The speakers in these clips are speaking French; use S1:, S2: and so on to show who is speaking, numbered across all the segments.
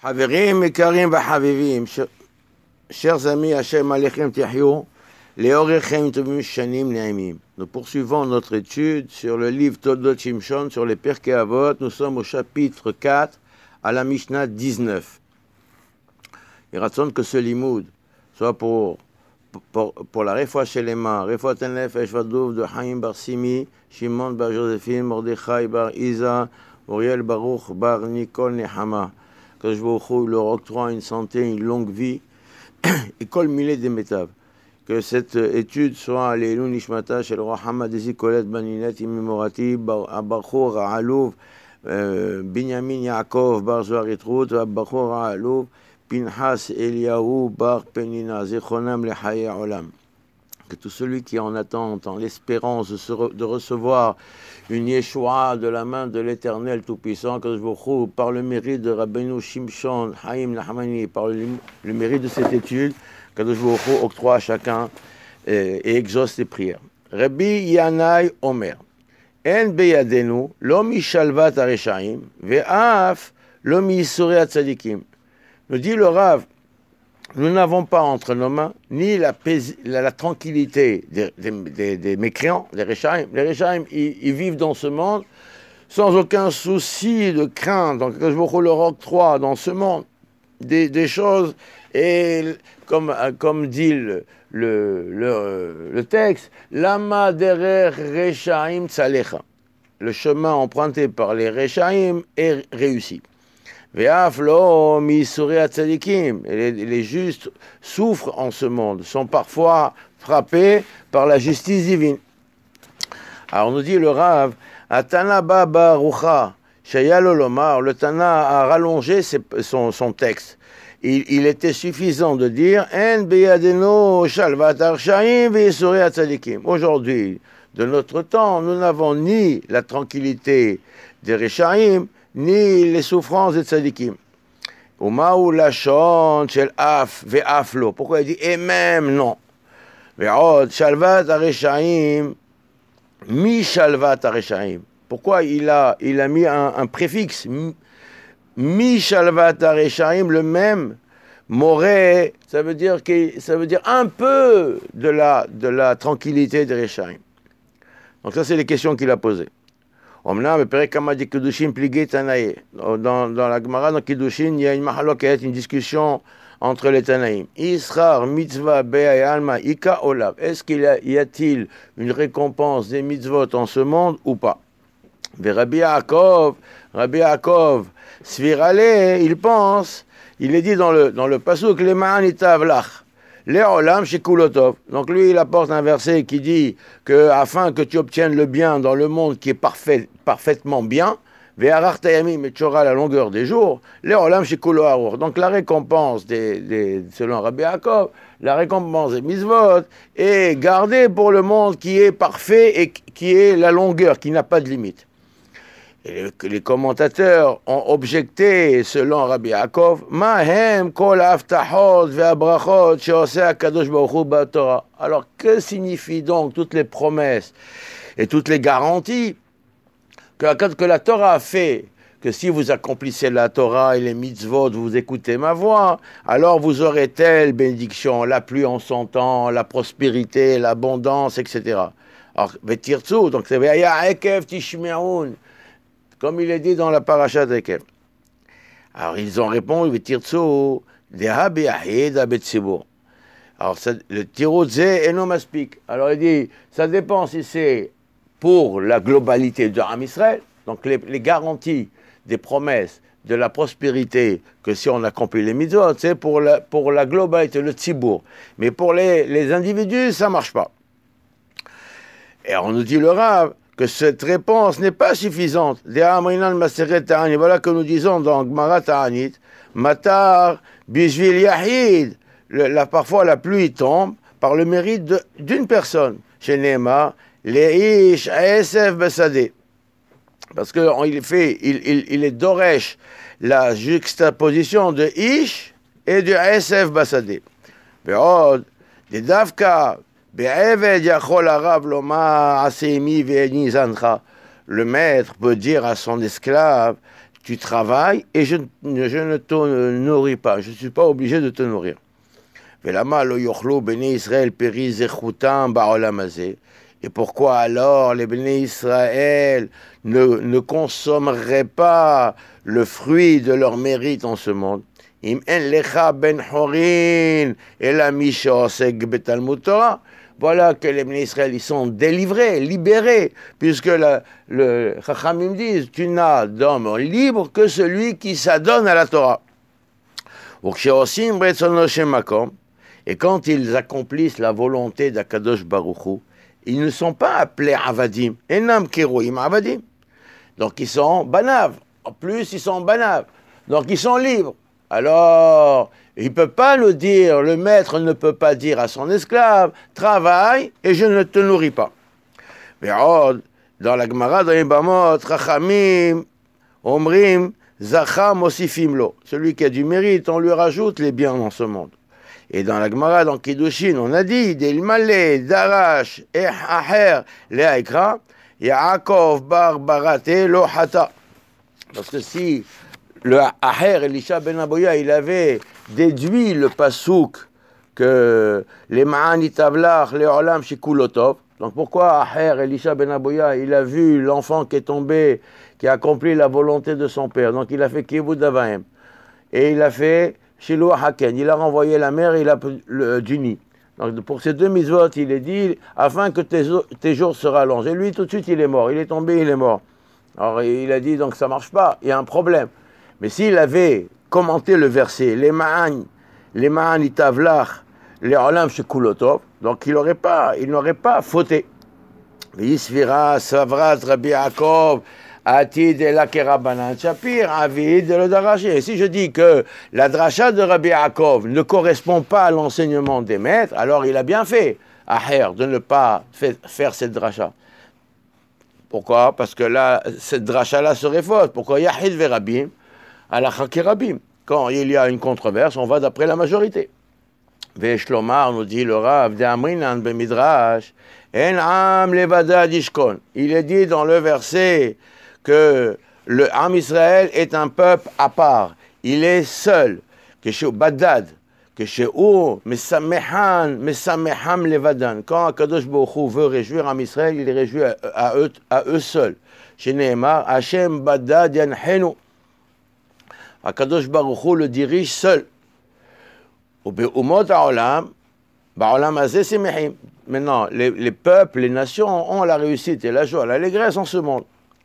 S1: חברים יקרים וחביבים, chers amis, Hashem Alechem Tihyou, Leorechem Tovim Shanim Ne'imim. Nous poursuivons notre étude sur le livre Toldot Shimshon, sur les Pirkei Avot. Nous sommes au chapitre 4, à la Mishnah 19. Il raconte que ce limoud soit pour la Refoua Shelema, Refoua Tenefesh Vadouv de Chaim Bar Simi, Shimon Bar Josephine, Mordechai Bar Isa, Uriel Baruch Bar Nicole Nehama. Que je vous leur octroie une santé, une longue vie, et kol milé des métaves. Que cette étude soit l'Elou Nishmata, chez le roi Hamad Ezikolet Baninet, Imimorati, Abachour Alouv, Binyamin Yaakov, Bar Zohar Etrout, Abachour Alouv, Pinhas Eliyahu, Bar Penina, Zechonam Lechaye Olam. Que tout celui qui est en attente, en l'espérance de recevoir une Yeshua de la main de l'Éternel Tout-Puissant, que je vous par le mérite de Rabbeinu Shimshon, Haïm Nahmani, par le mérite de cette étude, que je vous octroie à chacun et exauce les prières. Rabbi Yanai Omer, En beyadenu, lo mi shalvat hareshaim, ve'af lo mi yissurei hatzadikim. Nous dit le Rav, nous n'avons pas entre nos mains ni la tranquillité des mécréants, des Rechaim. Les Rechaim, ils vivent dans ce monde sans aucun souci de crainte. Donc, je vous leur octroie dans ce monde des choses, et comme dit le texte, Lama derer Rechaim tzalecha. Le chemin emprunté par les Rechaim est réussi. Les justes souffrent en ce monde, sont parfois frappés par la justice divine. Alors nous dit le Rav, Atana Baba Rucha, Shayalolomar, le Tana a rallongé son texte. Il était suffisant de dire En beyadeno shalvat arshaim ve'yisurei hatzadikim. Aujourd'hui, de notre temps, nous n'avons ni la tranquillité des Rechaim, ni les souffrances des tzadikim. Umaou lachon shel af ve'aflo. Pourquoi il dit et même non? Ve'od shalvat hareshaim mi shalvat hareshaim. Pourquoi il a mis un préfixe mi shalvat hareshaim, le même moré, ça veut dire un peu de la tranquillité des Rechaim. Donc ça c'est les questions qu'il a posées. Dans la Gemara, dans Kiddushin, il y a une mahaloket, une discussion entre les Tanaïm. Ishar mitzvah be'alma ika olav. Est-ce qu'il y a-t-il une récompense des mitzvot en ce monde ou pas? Rabbi Yaakov, Svirale, il pense, il est dit dans le pasuk, les ma'anitav lach. Les olam chez Kulotov. Donc lui, il apporte un verset qui dit que afin que tu obtiennes le bien dans le monde qui est parfaitement bien, ve'arar tayamim et tu auras la longueur des jours, les olam chez Kuloharur. Donc la récompense selon Rabbi Yaakov, la récompense des mitzvot est gardée pour le monde qui est parfait et qui est la longueur, qui n'a pas de limite. Et les commentateurs ont objecté, selon Rabbi Yaakov, Mahem kol haftachot ve'abrachot she'oseh HaKadosh Baruch Hu b'Torah. Alors, que signifient donc toutes les promesses et toutes les garanties que la Torah a fait, que si vous accomplissez la Torah et les mitzvot, vous écoutez ma voix, alors vous aurez telle bénédiction, la pluie en son temps, la prospérité, l'abondance, etc. Alors, ve'tirtzu, donc c'est ve'aya ekev tishme'un, comme il est dit dans la paracha d'Ekev. Alors ils ont répondu, alors le tirotze eno maspik. Alors il dit, ça dépend si c'est pour la globalité de Am Israël, donc les garanties des promesses de la prospérité, que si on accomplit les mitzvot, c'est pour la globalité, le tzibour. Mais pour les individus, ça ne marche pas. Et on nous dit le Rav, que cette réponse n'est pas suffisante. Voilà que nous disons dans Gemara Ta'anit, Matar Bishvil Yahid, parfois la pluie tombe par le mérite d'une personne. Chez Neema, Leish Esef Besade. Parce qu'il est Doresh la juxtaposition de Ish et de Esef Besade. Ve'od, des Davka, le maître peut dire à son esclave, tu travailles et je ne te nourris pas, je ne suis pas obligé de te nourrir. Et pourquoi alors les Béné Israël ne consommeraient pas le fruit de leur mérite en ce monde? Voilà que les Béné Israël, ils sont délivrés, libérés, puisque le Chachamim disent, tu n'as d'homme libre que celui qui s'adonne à la Torah. Et quand ils accomplissent la volonté d'Akadosh Baruch Hu, ils ne sont pas appelés Avadim, Enam Keroim Avadim. Donc ils sont banav. En plus, ils sont banav. Donc ils sont libres. Alors, il ne peut pas le dire, le maître ne peut pas dire à son esclave, travaille et je ne te nourris pas. Mais dans la Gemara, dans les Bamot, Chachamim, Omrim, Zacham Osifim Lo. Celui qui a du mérite, on lui rajoute les biens dans ce monde. Et dans la Gemara, dans Kiddushin, on a dit, Del Malé, Darash, et Aher, Leaikra, Yaakov bar Barate, Lo Hata. Parce que si le Aher, Elisha ben Aboya, il avait déduit le pasouk que les Ma'ani Tavlach, les Olam Shikulotov. Donc pourquoi Aher, Elisha ben Aboya, il a vu l'enfant qui est tombé, qui a accompli la volonté de son père. Donc il a fait Kibud Avaim. Et il a fait Shiloh Haken. Il a renvoyé la mère et il a du nid. Donc pour ces deux mitzvot, il est dit, afin que tes jours se rallongent. Et lui, tout de suite, il est mort. Il est tombé, il est mort. Alors il a dit, donc ça ne marche pas, il y a un problème. Mais s'il avait commenté le verset, les ma'an itavlach, les olam shekulotov, donc il n'aurait pas fauté. Yisvira, savrat, Rabbi Yaakov, Atid et la Kerabanan Shapir, Avid et le Daraché. Et si je dis que la dracha de Rabbi Yaakov ne correspond pas à l'enseignement des maîtres, alors il a bien fait, Aher, de ne pas faire cette dracha. Pourquoi? Parce que là, cette dracha-là serait fausse. Pourquoi? Yahid verabim, alakha kerabim. Quand il y a une controverse, on va d'après la majorité. Veshlomar nous dit le Rav de Amrinan ben Midrash, En am levada dishkon. Il est dit dans le verset que le Am Israël est un peuple à part. Il est seul. Que chez Badad, que chez Ou, Mesameham levadan. Quand Akadosh Baruch Hu veut réjouir Am Israël, il les réjouit à eux seuls. Chez Nehemar, Hashem Badad yanhenu. Akadosh Baruch Hu le dirige seul. Maintenant, les peuples, les nations ont la réussite et la joie, l'allégresse en ce monde.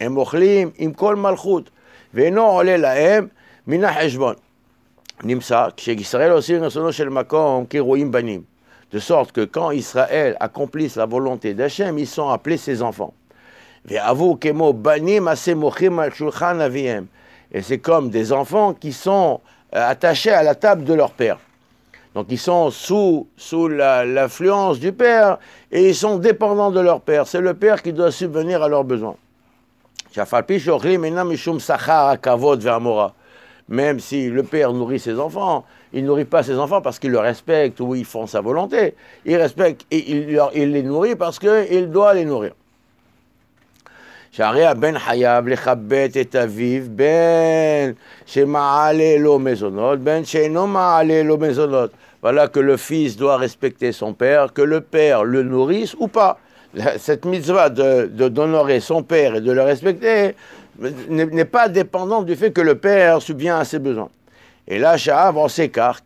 S1: De sorte que quand Israël accomplisse la volonté d'Hachem, ils sont appelés ses enfants. Et c'est comme des enfants qui sont attachés à la table de leur père. Donc ils sont sous l'influence du père et ils sont dépendants de leur père. C'est le père qui doit subvenir à leurs besoins. Même si le père nourrit ses enfants, il ne nourrit pas ses enfants parce qu'il le respecte ou ils font sa volonté. Il respecte et il les nourrit parce qu'il doit les nourrir. Voilà que le fils doit respecter son père, que le père le nourrisse ou pas. Cette mitzvah d'honorer son père et de le respecter n'est pas dépendante du fait que le père subvient à ses besoins. Et là, on s'écarte.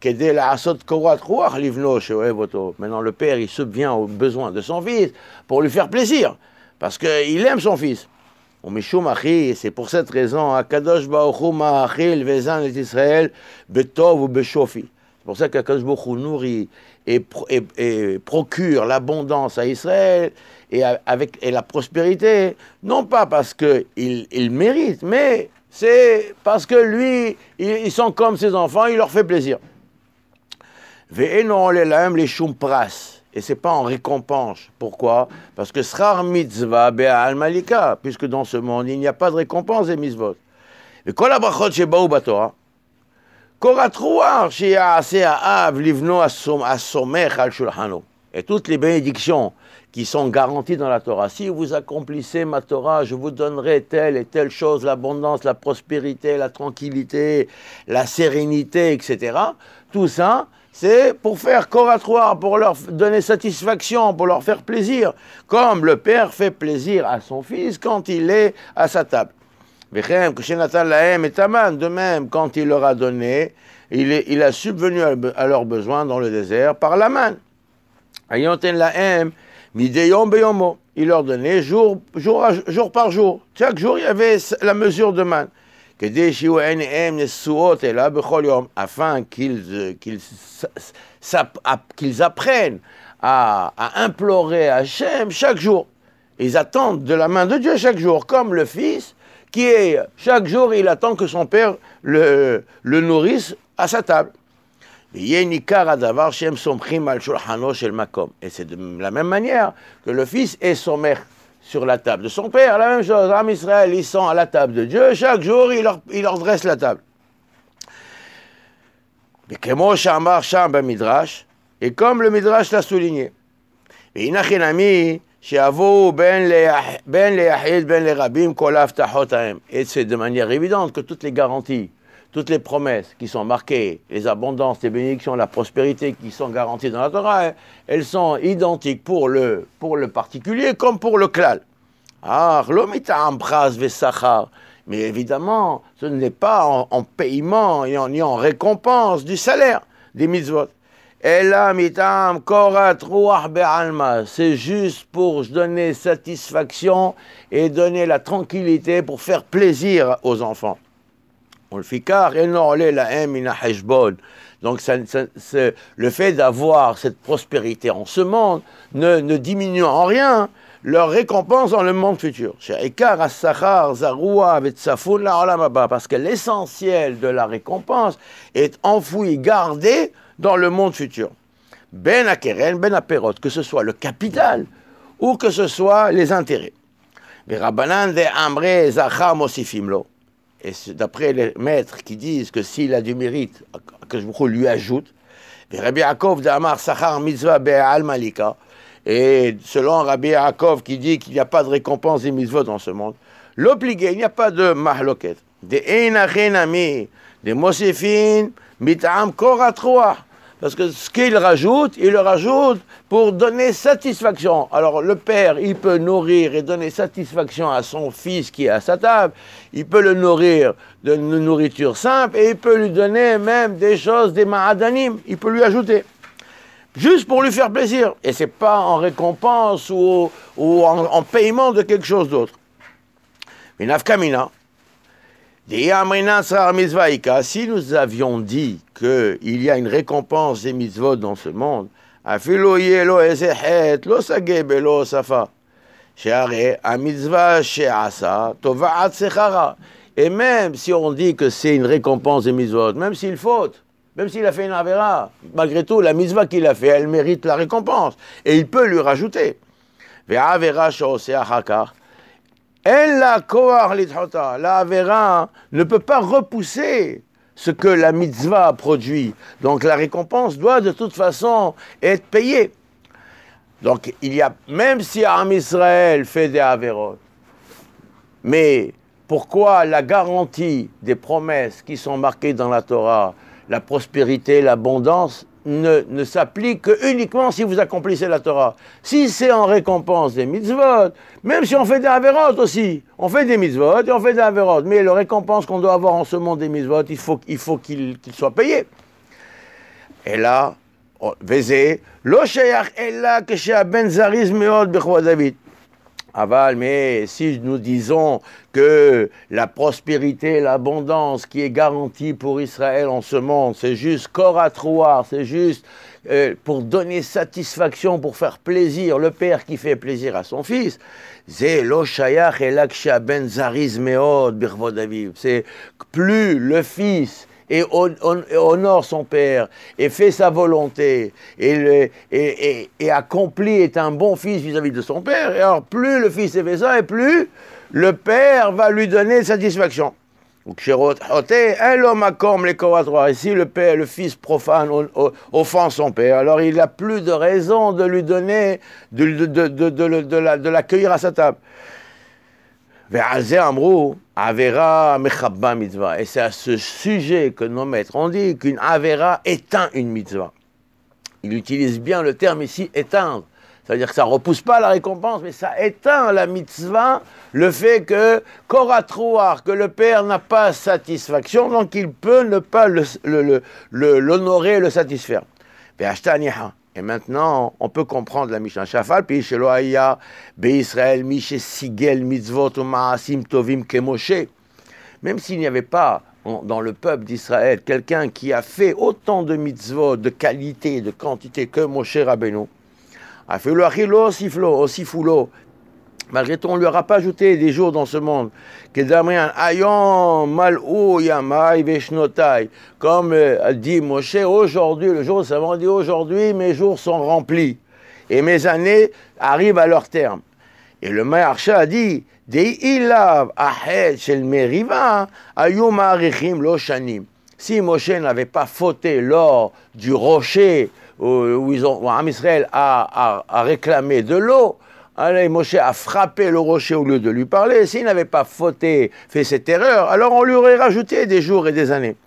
S1: Maintenant, le père, il subvient aux besoins de son fils pour lui faire plaisir, parce qu'il aime son fils. C'est pour cette raison, Akadosh Baruch Hu ma'achil vezan et Israël betov ou beshofi. C'est pour ça qu'Akadosh Baruch Hu nourrit et procure l'abondance à Israël et la prospérité, non pas parce qu'il mérite, mais c'est parce que lui, ils sont comme ses enfants, il leur fait plaisir. Ve'eno le'lahem leshum pras. Et ce n'est pas en récompense. Pourquoi? Parce que Srar mitzvah be'al malika, puisque dans ce monde, il n'y a pas de récompense des mitzvot. Et kol habrachot shebaou batorah, korat ruach sheya'aseh ha'av livno asomech al shulchano. et toutes les bénédictions qui sont garanties dans la Torah. Si vous accomplissez ma Torah, je vous donnerai telle et telle chose, l'abondance, la prospérité, la tranquillité, la sérénité, etc. Tout ça, c'est pour faire coratoire, pour leur donner satisfaction, pour leur faire plaisir, comme le père fait plaisir à son fils quand il est à sa table. De même, quand il leur a donné, il a subvenu à leurs besoins dans le désert par la manne. Il leur donnait jour par jour. Chaque jour, il y avait la mesure de manne. Afin qu'ils apprennent à implorer Hachem chaque jour. Ils attendent de la main de Dieu chaque jour, comme le fils qui est, chaque jour, il attend que son père le nourrisse à sa table. Et c'est de la même manière que le fils est sommaire sur la table de son père. La même chose, Am Israël, ils sont à la table de Dieu, chaque jour, il leur dresse la table. Et comme le Midrash l'a souligné, et c'est de manière évidente que toutes les garanties, toutes les promesses qui sont marquées, les abondances, les bénédictions, la prospérité qui sont garanties dans la Torah, elles sont identiques pour le particulier comme pour le klal. Mais évidemment, ce n'est pas en paiement ni en récompense du salaire des mitzvot. C'est juste pour donner satisfaction et donner la tranquillité pour faire plaisir aux enfants. Donc le fait d'avoir cette prospérité en ce monde ne diminue en rien leur récompense dans le monde futur. Parce que l'essentiel de la récompense est enfoui, gardé dans le monde futur. Ben akeren, ben aperot, que ce soit le capital ou que ce soit les intérêts. Mais Rabbanan de Amre Zachar Mosifimlo. Et c'est d'après les maîtres qui disent que s'il a du mérite, que je lui ajoute. Mais Rabbi Yaakov de Amar Sachar Mitzvah Be'al Malika. Et selon Rabbi Yaakov qui dit qu'il n'y a pas de récompense des mitzvot dans ce monde, l'obligé, il n'y a pas de mahloket. Des einachenami, des mosifin, mitam koratroa. Parce que ce qu'il rajoute, il le rajoute pour donner satisfaction. Alors le père, il peut nourrir et donner satisfaction à son fils qui est à sa table. Il peut le nourrir de nourriture simple et il peut lui donner même des choses, des ma'adanim. Il peut lui ajouter. Juste pour lui faire plaisir. Et ce n'est pas en récompense ou en paiement de quelque chose d'autre. Mais nafkamina. Si nous avions dit qu'il y a une récompense des mitzvot dans ce monde, et même si on dit que c'est une récompense des mitzvot, même s'il faute, même s'il a fait une avera, malgré tout, la mitzvah qu'il a fait, elle mérite la récompense. Et il peut lui rajouter. La avera ne peut pas repousser ce que la mitzvah produit. Donc la récompense doit de toute façon être payée. Donc il y a, même si Am Israël fait des averot, mais pourquoi la garantie des promesses qui sont marquées dans la Torah, la prospérité, l'abondance, ne s'applique qu'uniquement si vous accomplissez la Torah. Si c'est en récompense des mitzvot, même si on fait des averot aussi, on fait des mitzvot et on fait des averot, mais la récompense qu'on doit avoir en ce monde des mitzvot, il faut qu'il soit payé. Et là, Vézé, lo shayach ella que ben zariz meod bechwa David. Aval, mais si nous disons que la prospérité, l'abondance qui est garantie pour Israël en ce monde, c'est juste coratoire, c'est juste pour donner satisfaction, pour faire plaisir, le père qui fait plaisir à son fils, c'est plus le fils et honore son père, et fait sa volonté, et accomplit, est un bon fils vis-à-vis de son père, et alors plus le fils fait ça, et plus le père va lui donner satisfaction. Et si le fils profane offend son père, alors il n'a plus de raison de lui donner, de l'accueillir à sa table. Et c'est à ce sujet que nos maîtres ont dit qu'une avera éteint une mitzvah. Il utilise bien le terme ici, éteindre. C'est-à-dire que ça ne repousse pas la récompense, mais ça éteint la mitzvah, le fait que, koratrouar, que le père n'a pas satisfaction, donc il peut ne pas l'honorer et le satisfaire. Et maintenant, on peut comprendre la Mishnah. Shafal, puis chez Loaya, Israël, Mishe Sigel, Mitzvot, Maasim, Tovim, Kemoshe. Même s'il n'y avait pas dans le peuple d'Israël quelqu'un qui a fait autant de mitzvot, de qualité, de quantité que Moshe Rabbeinu, malgré tout, on ne lui aura pas ajouté des jours dans ce monde. Comme dit Moshe, aujourd'hui, le jour de Savan dit aujourd'hui, mes jours sont remplis et mes années arrivent à leur terme. Et le Maharsha a dit, si Moshe n'avait pas fauté lors du rocher où Am Israël a réclamé de l'eau, alors Moshe a frappé le rocher au lieu de lui parler. S'il n'avait pas fauté, fait cette erreur, alors on lui aurait rajouté des jours et des années.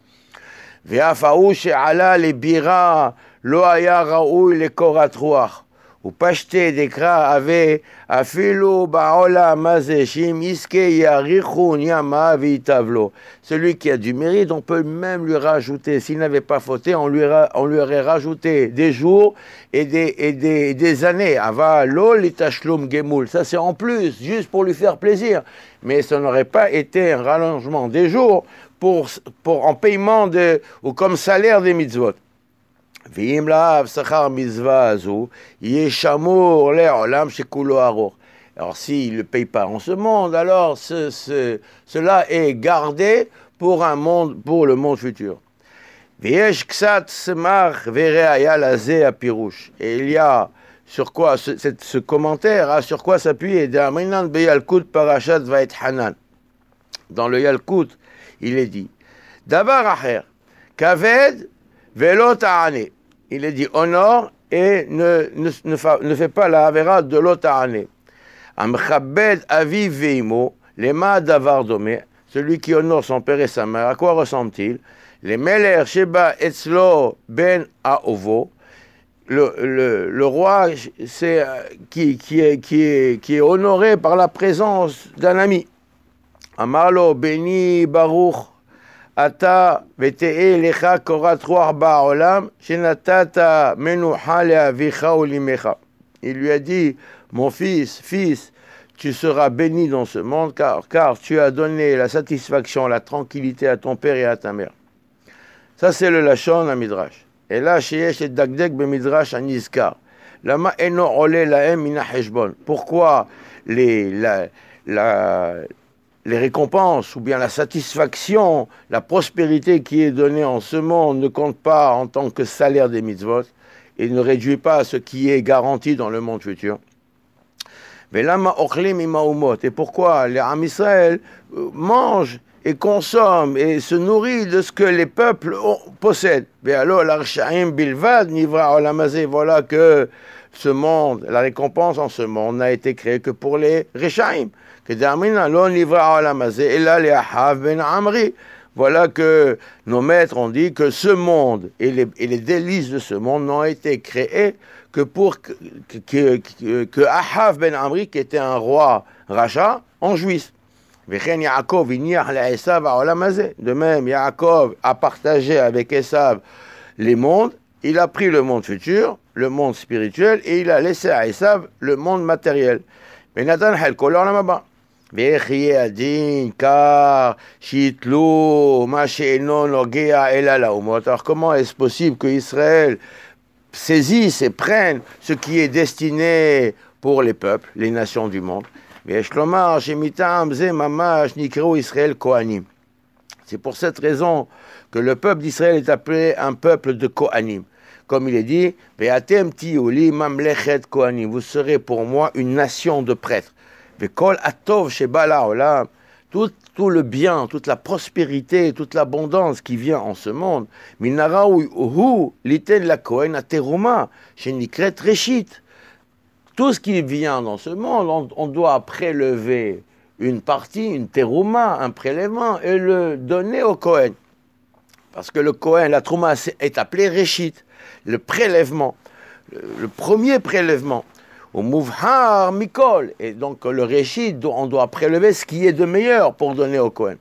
S1: Celui qui a du mérite, on peut même lui rajouter, s'il n'avait pas fauté, on lui aurait rajouté des jours et des années. Ça c'est en plus, juste pour lui faire plaisir. Mais ça n'aurait pas été un rallongement des jours en paiement ou comme salaire des mitzvot. Alors s'il ne le paye pas en ce monde, alors cela est gardé pour le monde futur. Et il y a sur quoi ce commentaire a sur quoi s'appuyer. Dans le Yalkut, il est dit Davar acher, kaved velo ta'ane. Il est dit honore et ne fait pas la avera de l'ota'ane. Amchabed aviv veimo, lema davar dome, celui qui honore son père et sa mère, à quoi ressemble-t-il? Les meler sheba etzlo ben aovo, le roi c'est, qui est honoré par la présence d'un ami. Amarlo beni baruch ata vete'e lecha korat ruach ba'olam shenatata menucha le'avicha ulimecha. Il lui a dit, mon fils, tu seras béni dans ce monde car tu as donné la satisfaction, la tranquillité à ton père et à ta mère. Ça c'est le lachon à Midrash. Et là, sheyesh et dagdek be Midrash anizkar. Lama eno ole laem mina heshbon. Pourquoi les récompenses ou bien la satisfaction, la prospérité qui est donnée en ce monde ne compte pas en tant que salaire des mitzvot et ne réduit pas ce qui est garanti dans le monde futur. Et pourquoi les Am Israël mangent et consomment et se nourrissent de ce que les peuples possèdent. Voilà que ce monde, la récompense en ce monde n'a été créée que pour les Rechaim. Voilà que nos maîtres ont dit que ce monde et les délices de ce monde n'ont été créés que pour que Ahav ben Amri, qui était un roi Racha, en jouisse. De même, Yaakov a partagé avec Esav les mondes, il a pris le monde futur, le monde spirituel, et il a laissé à Esav le monde matériel. Alors comment est-ce possible que Israël saisissent et prennent ce qui est destiné pour les peuples, les nations du monde? C'est pour cette raison que le peuple d'Israël est appelé un peuple de Kohanim. Comme il est dit, vous serez pour moi une nation de prêtres. tout le bien, toute la prospérité, toute l'abondance qui vient en ce monde, tout ce qui vient dans ce monde, on doit prélever une partie, une terouma, un prélèvement, et le donner au Kohen. Parce que le Kohen, la trouma est appelée Réchit, le prélèvement, le premier prélèvement. Au Mouvhar Mikol. Et donc le Réchit, on doit prélever ce qui est de meilleur pour donner au Kohen.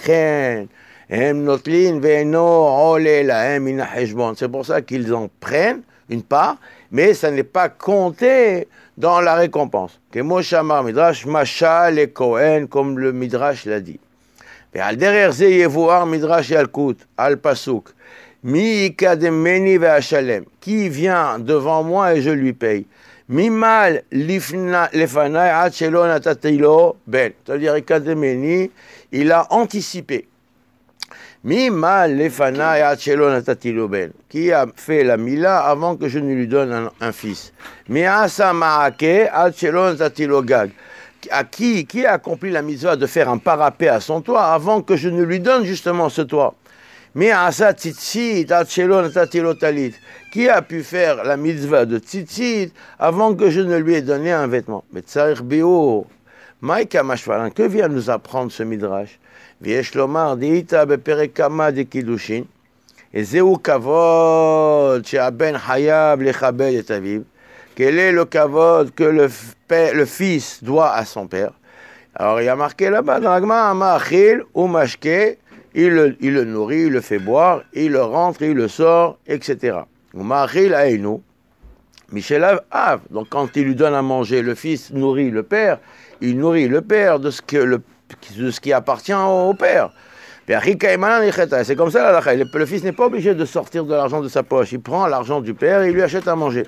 S1: C'est pour ça qu'ils en prennent une part, mais ça n'est pas compté dans la récompense. Midrash Mashal et Kohen, comme le Midrash l'a dit. Et al derrière ze yevoar Midrash Yalkut, al Pasuk. Mi ikademeni ve'ashalem. Qui vient devant moi et je lui paye. Mimal lefanai ad shelo natatilo ben. C'est-à-dire ikademeni, il a anticipé. Mimal lefanai ad shelo natatilo ben. Qui a fait la mila avant que je ne lui donne un fils. Mi asa ma'ake ad shelo natatilo gag. Qui a accompli la mitzvah de faire un parapet à son toit avant que je ne lui donne justement ce toit. Mais asa tzitzit ad shelo natatilo talit. Qui a pu faire la mitzvah de tzitzit avant que je ne lui ai donné un vêtement. Mais tsarich beo, maïka mashvalan, que vient nous apprendre ce midrash? Viesh lomar deita beperekama de kiddushin, et zeu kavod she'aben hayav lechabed et aviv. Quel est le kavod que le fils doit à son père? Alors il y a marqué là-bas dans l'agma, ma'achil ou mashke, il le nourrit, il le fait boire, il le rentre, il le sort, etc. Ou ma'achil aïnou, Michel Av. Donc quand il lui donne à manger, le fils nourrit le père, il nourrit le père de ce qui appartient au père. C'est comme ça là, le fils n'est pas obligé de sortir de l'argent de sa poche, il prend l'argent du père et il lui achète à manger.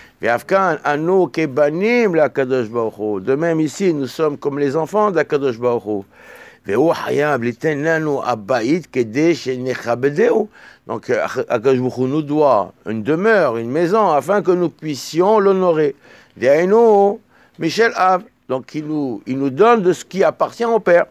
S1: De même ici, nous sommes comme les enfants d'Akadosh Baruch Hu. Donc Akadosh Baruch Hu nous doit une demeure, une maison, afin que nous puissions l'honorer. Michel Av, donc il nous donne de ce qui appartient au père.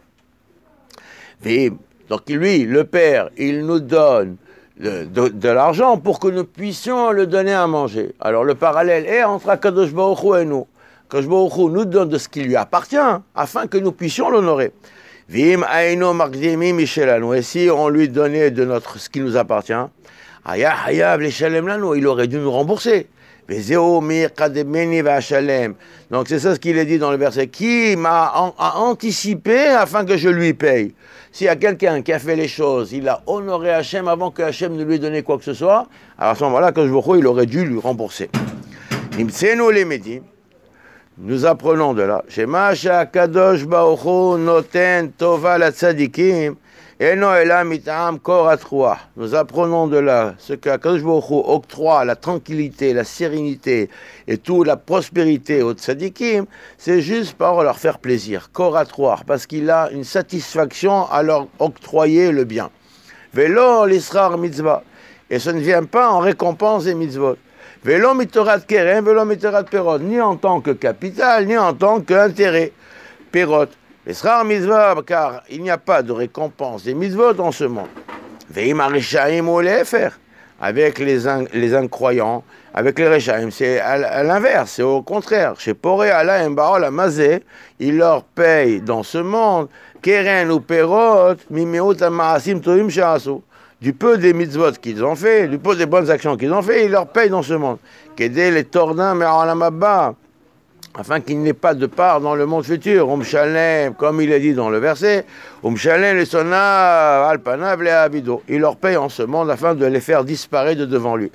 S1: Donc lui, le père, il nous donne de l'argent pour que nous puissions le donner à manger. Alors le parallèle est entre Akadosh Baruch Hu et nous. Akadosh Baruch Hu nous donne de ce qui lui appartient afin que nous puissions l'honorer. Vim aino magdimi mishelanu. Et si on lui donnait de ce qui nous appartient, aya hayav leshalem lanu, il aurait dû nous rembourser. Vezeo mir kademeni v'ashalem. Donc c'est ça ce qu'il est dit dans le verset. Qui m'a anticipé afin que je lui paye. S'il y a quelqu'un qui a fait les choses, il a honoré Hachem avant que Hachem ne lui ait donné quoi que ce soit, alors à ce moment-là, il aurait dû lui rembourser. Nimtsenu lemedi, nous apprenons de là. Shema sha'akadosh baruch hu noten tova latzadikim, eno ela mit'am korat ruach. Nous apprenons de là ce qu'Akadosh baruch hu octroie la tranquillité, la sérénité et toute la prospérité aux tzadikim, c'est juste par leur faire plaisir, korat ruach, parce qu'il a une satisfaction à leur octroyer le bien. Velo l'israr mitzvah, et ce ne vient pas en récompense des mitzvot. Velo mitorat kerem, velo mitorat perot, ni en tant que capital, ni en tant qu'intérêt. Perot. L'israr mitzvah, car il n'y a pas de récompense des mitzvot dans ce monde. Veim arishaim ou les faire. Avec les incroyants, avec les Rechaim, c'est à l'inverse, c'est au contraire. Chez Poré, Allah, Mbaol, Amazé, il leur paye dans ce monde, Keren ou Perot, Mimeot, Amaasim, Toim, Shasu. Du peu des mitzvot qu'ils ont fait, du peu des bonnes actions qu'ils ont fait, il leur paye dans ce monde. Qu'aider les tordins, mais en la afin qu'il n'ait pas de part dans le monde futur. Shalem, comme il est dit dans le verset, Shalem les sonav, alpanav les abido. Il leur paye en ce monde afin de les faire disparaître de devant lui.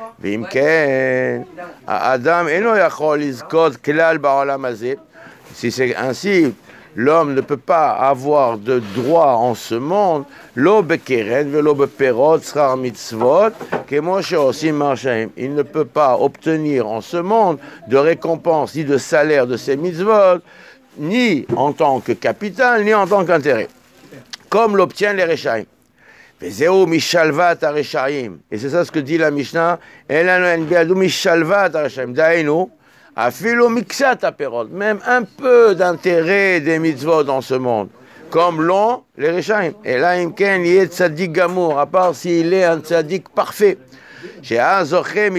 S1: Vimken, Adam eno yachol izkot klal ba'olam hazeh. Si c'est ainsi, l'homme ne peut pas avoir de droit en ce monde, lo bekeren velo beperot srar mitzvot, kemo sheosim marshaim. Il ne peut pas obtenir en ce monde de récompense ni de salaire de ses mitzvot, ni en tant que capital, ni en tant qu'intérêt, comme l'obtient les Rechaim. Vezeu mishalvat hareshaim. Et c'est ça ce que dit la Mishnah. Elanu en biadu mishalvat hareshaim. Dainu. Afilo miksat aperot, même un peu d'intérêt des mitzvot dans ce monde. comme l'ont les Réchaïm. Et là, Imken, il est tzaddik gamour, à part s'il est un tzaddik parfait. Parce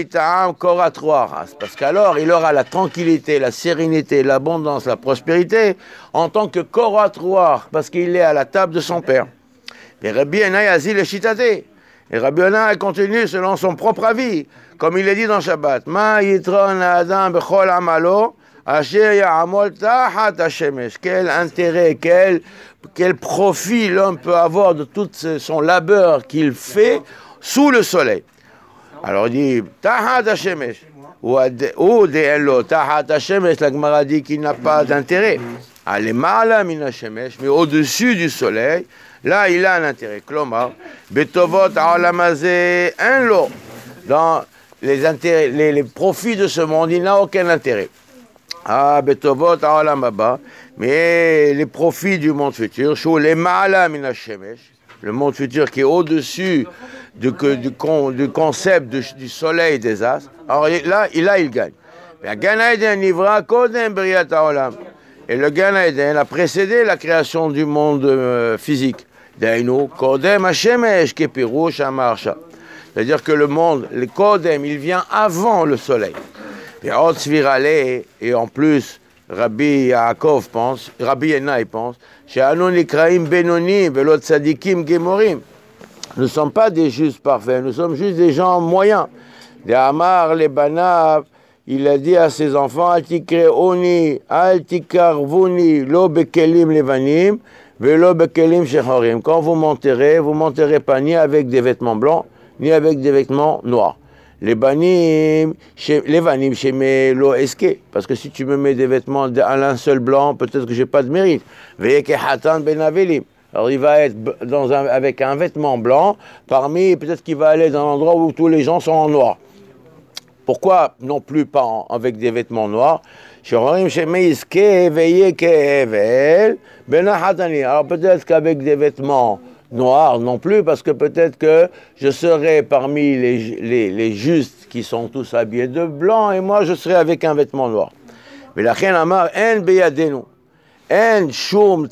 S1: qu'alors, il aura la tranquillité, la sérénité, l'abondance, la prospérité, en tant que koratroir, parce qu'il est à la table de son père. Et Rabbi Yonah Yazil et Shitate. Et Rabbi Yonah continue selon son propre avis, comme il est dit dans Shabbat. Ma yitron adam bechol amalo, asher ya'amol tahat hashemesh. Quel intérêt, quel profit l'homme peut avoir de tout son labeur qu'il fait sous le soleil. Alors il dit, tahat hashemesh. Ou de tahat hashemesh, la Gemara dit qu'il n'a pas d'intérêt. Alemala min hashemesh, mais au-dessus du soleil, là, il a un intérêt. Klomar, betovot ha'olamazé, un lot. Dans les intérêts, les profits de ce monde, il n'a aucun intérêt. Ah, betovot ha'olamaba, mais les profits du monde futur, shou les ma'ala min hashemesh, le monde futur qui est au-dessus du concept du soleil et des astres. Alors là, il gagne. Et le Gan Eden a précédé la création du monde physique. C'est-à-dire que le monde, le Kodem, il vient avant le soleil. Et en plus, Rabbi Yaakov pense, Rabbi Yonah pense, nous ne sommes pas des justes parfaits, nous sommes juste des gens moyens. De Amar les Banav, il a dit à ses enfants, Altikreoni, Altikarvuni, lo bekelim levanim, velo bekelim shechorim. Quand vous monterez pas ni avec des vêtements blancs, ni avec des vêtements noirs. Les banim, les vanim chez mes lo eske, parce que si tu me mets des vêtements à l'un seul blanc, peut-être que j'ai pas de mérite. Veillez que hatan ben avelim. Alors il va être avec un vêtement blanc, peut-être qu'il va aller dans un endroit où tous les gens sont en noir. Pourquoi non plus pas avec des vêtements noirs? Alors peut-être qu'avec des vêtements noirs non plus, parce que peut-être que je serai parmi les justes qui sont tous habillés de blanc, et moi je serai avec un vêtement noir. Mais la reine Amar, en beyadenu. Nous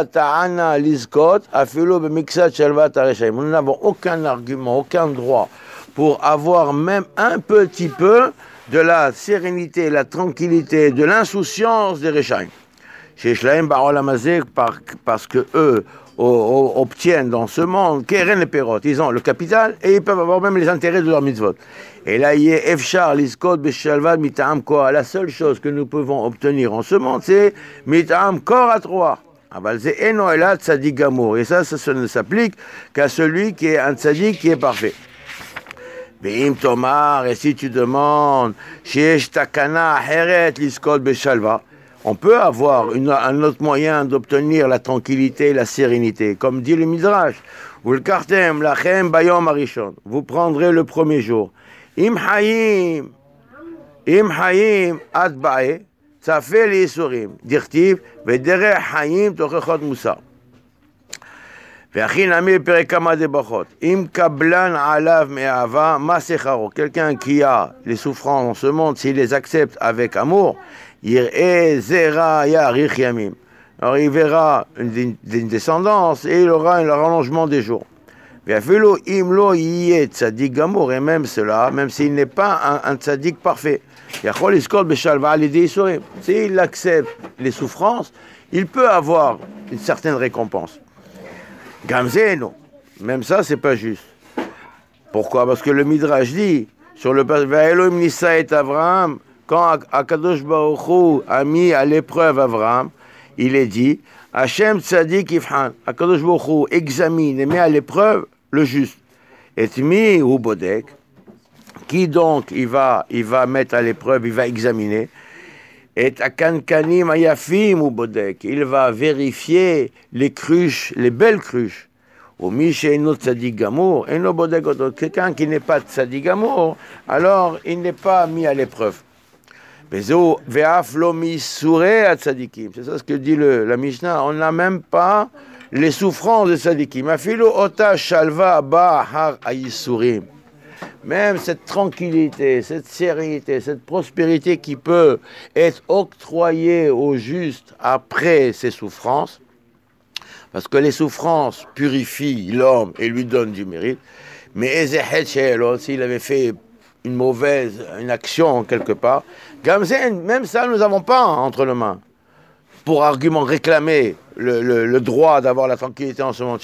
S1: n'avons aucun argument, aucun droit pour avoir même un petit peu de la sérénité, la tranquillité, de l'insouciance des Réchaïm. Parce que eux obtiennent dans ce monde Keren et Perot. Ils ont le capital et ils peuvent avoir même les intérêts de leur mitzvot. Et là, il y a Efchar, Liskot, Beshalvad, Mita'am Kor. La seule chose que nous pouvons obtenir en ce monde, c'est Mita'am Kor à trois. Et ça ne s'applique qu'à celui qui est un tzadik qui est parfait. Et si tu demandes, on peut avoir un autre moyen d'obtenir la tranquillité et la sérénité, comme dit le Midrash. Vous prendrez le premier jour. Im hayim adbae, ça fait les isurim. Dirtiv, vedere hayim tochechot musa. Quelqu'un qui a les souffrances dans ce monde, s'il les accepte avec amour, alors il verra une descendance et il aura un rallongement des jours. Et même cela, même s'il n'est pas un tzaddik parfait, s'il accepte les souffrances, il peut avoir une certaine récompense. Gamzeno, même ça, c'est pas juste. Pourquoi? Parce que le Midrash dit, sur le Elohim Nissa et Avraham, quand Akadosh Baruch Hu a mis à l'épreuve Avraham, il est dit, Hashem Tzadik Ifhan, Akadosh Baruch Hu examine et met à l'épreuve le juste. Et mi ou bodek, qui donc il va mettre à l'épreuve, il va examiner. Et akankanim ayafim ou bodek, il va vérifier les cruches, les belles cruches. Au mishéno tzadik gamour, et no bodek, quelqu'un qui n'est pas tzadik gamour, alors il n'est pas mis à l'épreuve. Bezo ve'af lo misuré à tzadikim. C'est ça ce que dit la Mishnah. On n'a même pas les souffrances de tzadikim. Afilo ota shalva ba har ayisurim. Même cette tranquillité, cette sérénité, cette prospérité qui peut être octroyée au juste après ses souffrances, Parce que les souffrances purifient l'homme et lui donnent du mérite. Mais s'il avait fait une action quelque part, même ça, nous n'avons pas entre les mains. Pour argument réclamer le droit d'avoir la tranquillité en ce monde.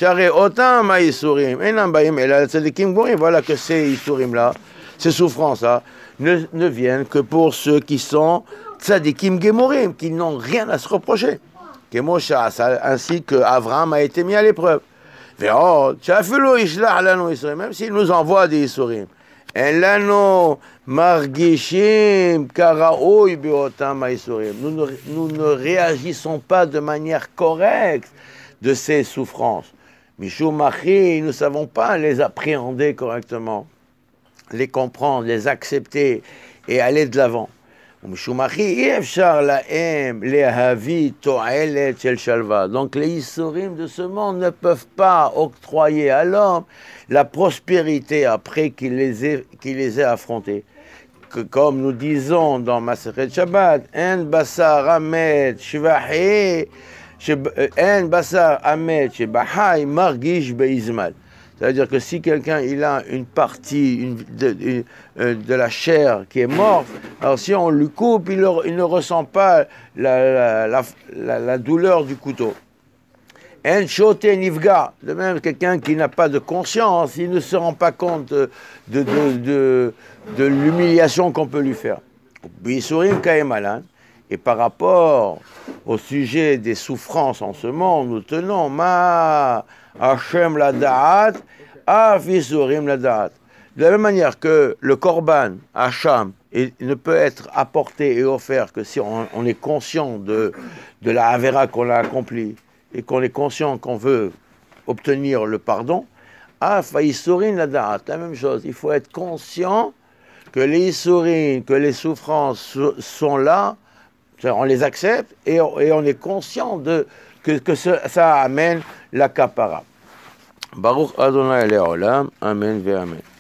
S1: Voilà que ces Isurim-là, ces souffrances-là, ne viennent que pour ceux qui sont tzadikim gemorim, qui n'ont rien à se reprocher. Ainsi que Abraham a été mis à l'épreuve. Même s'il nous envoie des Isurim. Nous ne réagissons pas de manière correcte de ces souffrances. Mishum Machi, nous ne savons pas les appréhender correctement, les comprendre, les accepter et aller de l'avant. Donc les Isurim de ce monde ne peuvent pas octroyer à l'homme la prospérité après qu'il les ait affrontés. Comme nous disons dans Masechet Shabbat, En basar amet shvahi, En basar amet shbahai margish beizmal. C'est-à-dire que si quelqu'un il a une partie de la chair qui est morte, alors si on lui coupe, il ne ressent pas la douleur du couteau. En shote nivga, de même quelqu'un qui n'a pas de conscience, il ne se rend pas compte de l'humiliation qu'on peut lui faire. Et par rapport au sujet des souffrances en ce monde, nous tenons ma Hashem la da'at, af Isurim la da'at. De la même manière que le korban, Hacham, ne peut être apporté et offert que si on est conscient de la Avera qu'on a accomplie et qu'on est conscient qu'on veut obtenir le pardon, af Isurim la da'at, la même chose. Il faut être conscient que les Isurim, que les souffrances sont là, on les accepte et on est conscient que ça amène la kapara. Baruch Adonai Le'olam, Amen ve'Amen.